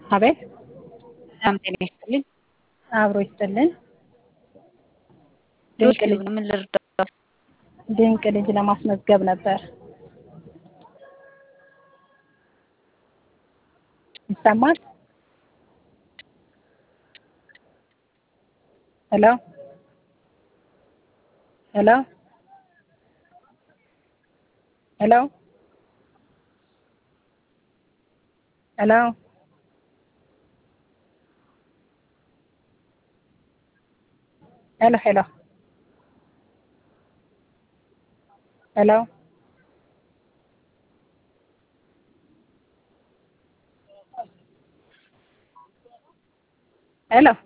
አቤት ሰላም ጤና ይስጥልኝ። አብሮ ይስጥልን። ድንቅ ዶክተር ልጅ ምን ልርዳው? ድንቅ ልጅ ለማስመዝገብ ነበር። ይሰማል? ሄሎ ሄሎ ሄሎ ሄሎ ሄሎ ሄሎ ሄሎ ሄሎ